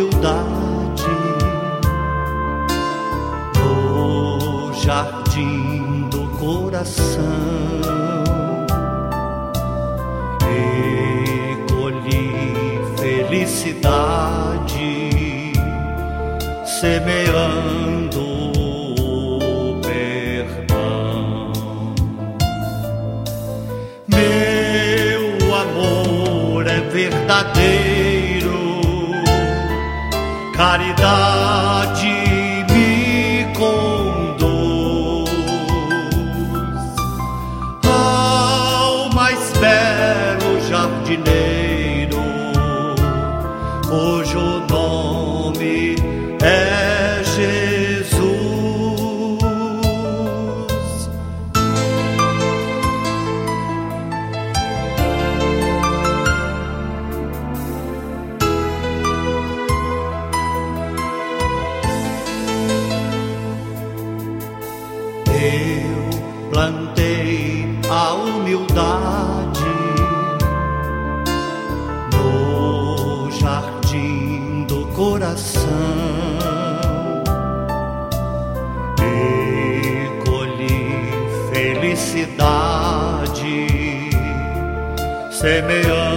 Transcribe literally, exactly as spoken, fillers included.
humildade no jardim do coração e colhi felicidade, semeando o perdão. Meu amor é verdadeiro, caridade me conduz ao mais belo jardineiro, cujo nome é Jesus. Eu plantei a humildade no jardim do coração e colhi felicidade, semeando